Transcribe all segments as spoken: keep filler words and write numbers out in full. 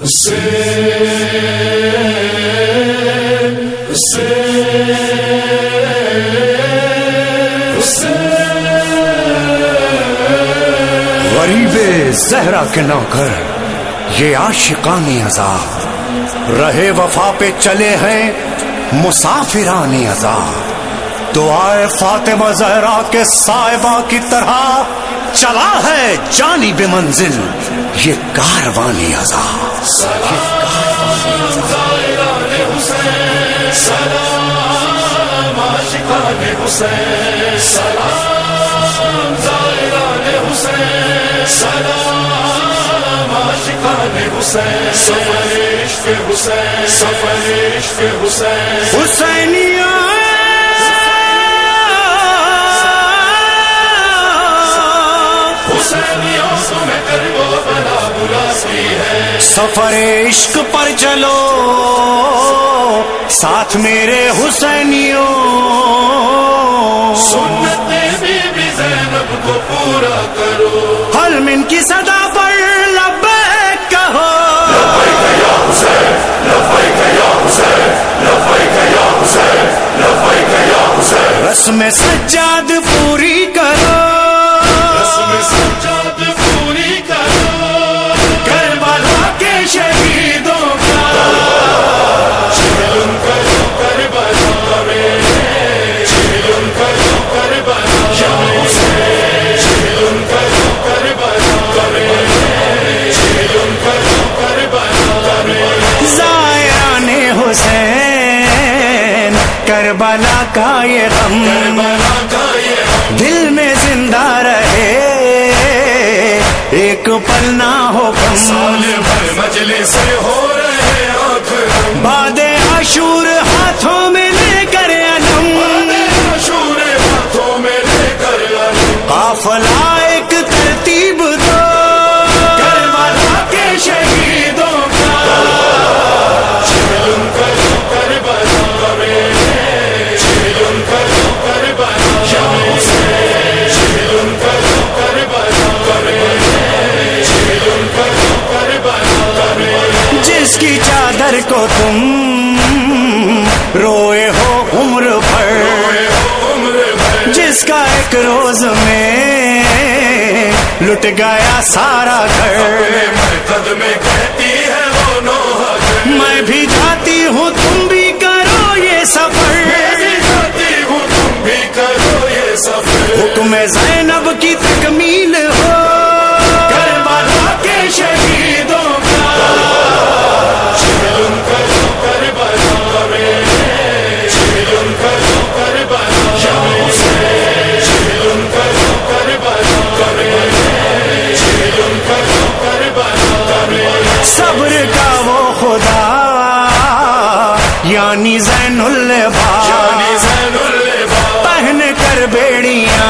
غریب زہرا کے نوکر یہ عاشقان عذاب، رہے وفا پہ چلے ہیں مسافران عذاب. دعائے فاطمہ زہرا کے صاحبہ کی طرح چلا ہے جانب منزل یہ کاروان عذاب. سلام زائران حسین، سلام عاشقان حسین، سلام زائران حسین، سلام عاشقان حسین. سفر عشق حسین، سفر عشق حسین. حسینیاں سفر عشق پر چلو ساتھ میرے حسینیوں، سنت بی بی زینب کو پورا کرو. حل من کی صدا پر لبیک کہو، لبیک یا حسین، لبیک یا حسین، لبیک یا حسین، لبیک یا حسین. رسم سجاد پوری کرو، رسم سجاد پوری کرو. کربلا کے شہیدوں کا چلن کرو کربلا میں، چلن کرو کربلا یا حسین، چلن کرو کربلا میں، چلن کرو کربلا میں. زائران حسین کربلا کا یہ غم، کربلا کا یہ دل میں زندہ رہے ایک پل نہ ہو کم. سال بھر مجلس سے ہو رہے آنکھ نم، باد عاشور ہاتھوں میں لے کر علم، عاشور ہاتھوں میں لے کر علم. قافلہ ایک ترتیب دو کربلا کے شہیدوں کا. چلن کرو کربلا میں، چلن کرو کربلا یا حسین، چلن کرو کربلا میں، چلن کرو کربلا میں. جس کی چادر کو تم روئے ہو عمر بھر، روئے ہو عمر بھر، جس کا ایک روز میں لٹ گیا سارا گھر. اپنے مرکز میں کہتی ہے وہ نوحہ گھر. میں بھی جاتی ہوں تم بھی کرو یہ سفر، میں بھی جاتی ہوں تم بھی کرو یہ سفر. حکم زینب کی تکمیل ہو کربلا کے شہیدوں کا. چلن کرو کربلا میں، چلن کرو کربلا یا حسین، چلن کرو کربلا میں، چلن کرو کربلا میں. صبر کا وہ خدا یعنی زین العباد، یعنی زین العباد، پہن کر بیڑیاں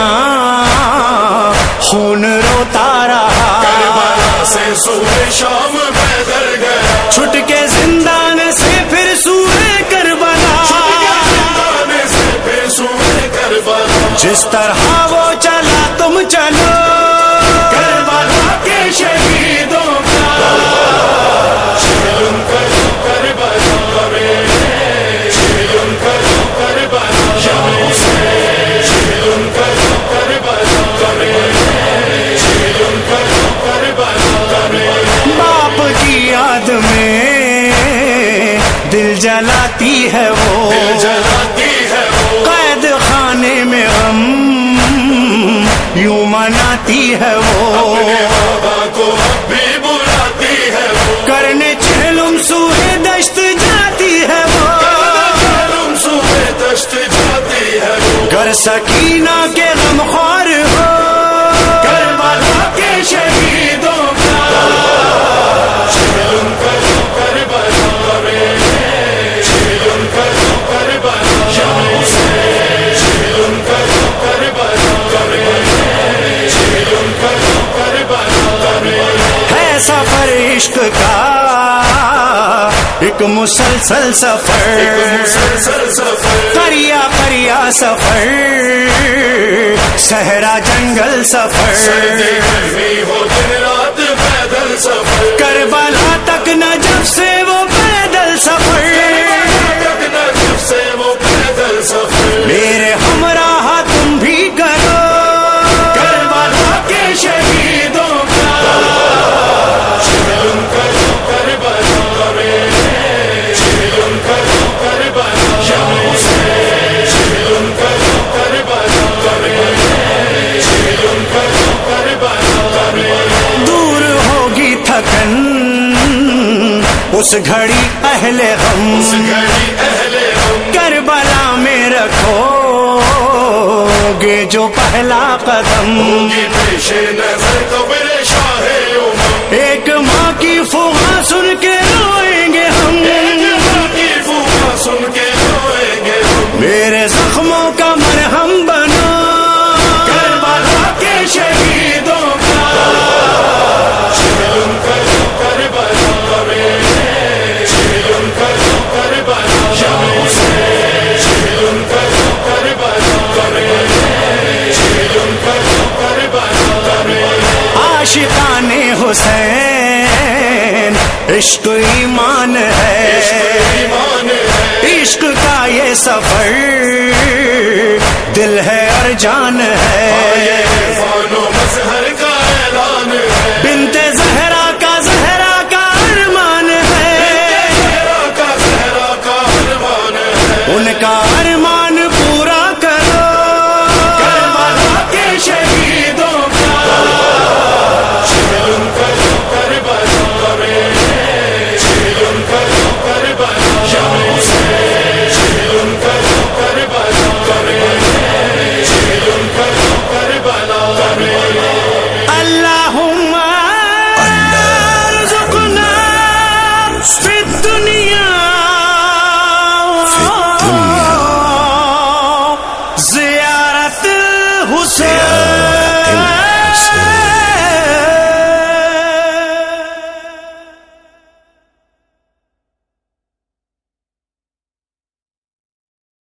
خون روتا رہا. کربلا سے سوئے شام پیدل گیا، چھٹ کے زندان سے پھر سوئے کربلا. زندان سے پھر سوئے کربلا. جس طرح وہ چلا تم چلو کربلا کے شہیدوں کا. چلن کرو کربلا میں، چلن کرو کربلا یا حسین، چلن کرو کربلا میں، چلن کرو کربلا میں. باپ کی یاد میں دل جلاتی ہے وہ، دل جلاتی ہے وہ، قید خانے میں غم یوں مناتی ہے وہ. اپنے بابا کو اب بھی بلاتی ہے وہ، کرنے چہلم سوئے دشت جاتی ہے وہ. معلوم سوئے دشت جاتی ہے وہ. گر سکینہ کے غم خوار ہو کربلا کے شہیدوں کا. چلن کرو کربلا میں، چلن کرو کربلا یا حسین، چلن کرو کربلا میں، چلن کرو کربلا میں. ہے سفر عشق کا ایک مسلسل سفر، مسلسل سفر، کریا کریا سفر، صحرا جنگل سفر، سردی گرمی ہو دن رات پیدل سفر. کربلا تک نہ جا سکن اس گھڑی اہل غم کربلا میں رکھو گے جو پہلا قدم ایک ماں کی فغاں سن کے روئیں گے ہم میرے زخموں کا مرہم بنا کربلا کے شہیدوں کا عاشقان حسین عشق ایمان ہے عشق کا یہ سفر دل ہے اور جان ہے